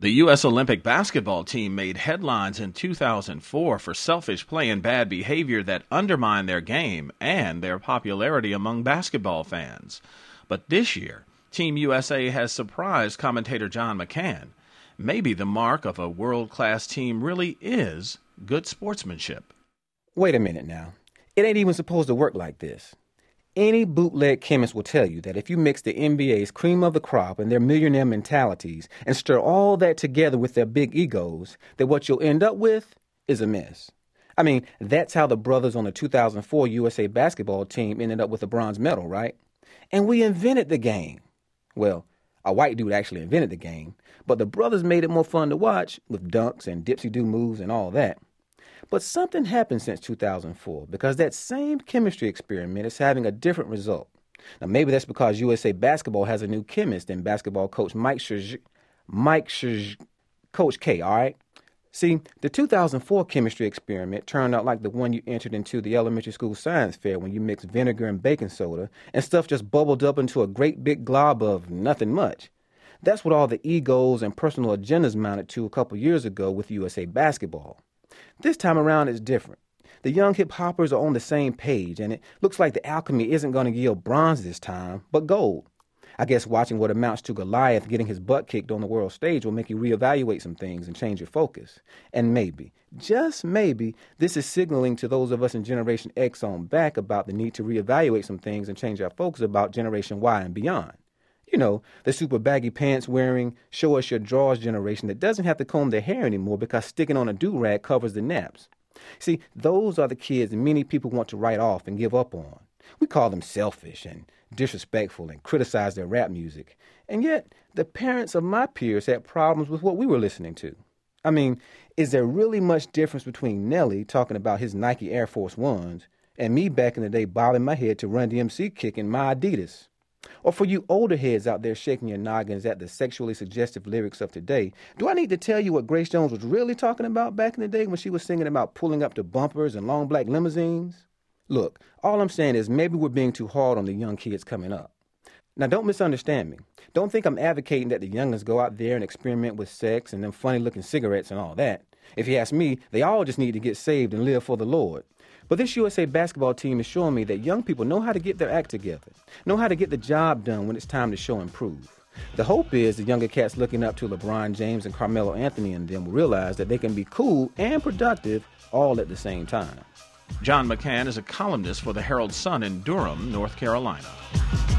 The U.S. Olympic basketball team made headlines in 2004 for selfish play and bad behavior that undermined their game and their popularity among basketball fans. But this year, Team USA has surprised commentator John McCann. Maybe the mark of a world-class team really is good sportsmanship. Wait a minute now. It ain't even supposed to work like this. Any bootleg chemist will tell you that if you mix the NBA's cream of the crop and their millionaire mentalities and stir all that together with their big egos, that what you'll end up with is a mess. I mean, that's how the brothers on the 2004 USA basketball team ended up with a bronze medal, right? And we invented the game. Well, a white dude actually invented the game, but the brothers made it more fun to watch with dunks and dipsy-do moves and all that. But something happened since 2004 because that same chemistry experiment is having a different result. Now, maybe that's because USA Basketball has a new chemist in basketball coach Coach K, all right? See, the 2004 chemistry experiment turned out like the one you entered into the elementary school science fair when you mixed vinegar and baking soda and stuff just bubbled up into a great big glob of nothing much. That's what all the egos and personal agendas mounted to a couple years ago with USA Basketball. This time around it's different. The young hip-hoppers are on the same page, and it looks like the alchemy isn't going to yield bronze this time, but gold. I guess watching what amounts to Goliath getting his butt kicked on the world stage will make you reevaluate some things and change your focus. And maybe, just maybe, this is signaling to those of us in Generation X on back about the need to reevaluate some things and change our focus about Generation Y and beyond. You know, the super baggy pants wearing, show us your drawers generation that doesn't have to comb their hair anymore because sticking on a do-rag covers the naps. See, those are the kids many people want to write off and give up on. We call them selfish and disrespectful and criticize their rap music. And yet, the parents of my peers had problems with what we were listening to. I mean, is there really much difference between Nelly talking about his Nike Air Force Ones and me back in the day bobbing my head to Run DMC kicking my Adidas? Or for you older heads out there shaking your noggins at the sexually suggestive lyrics of today, do I need to tell you what Grace Jones was really talking about back in the day when she was singing about pulling up to bumpers and long black limousines? Look, all I'm saying is maybe we're being too hard on the young kids coming up. Now, don't misunderstand me. Don't think I'm advocating that the youngins go out there and experiment with sex and them funny-looking cigarettes and all that. If you ask me, they all just need to get saved and live for the Lord. But this USA basketball team is showing me that young people know how to get their act together, know how to get the job done when it's time to show and prove. The hope is the younger cats looking up to LeBron James and Carmelo Anthony and them will realize that they can be cool and productive all at the same time. John McCann is a columnist for the Herald Sun in Durham, North Carolina.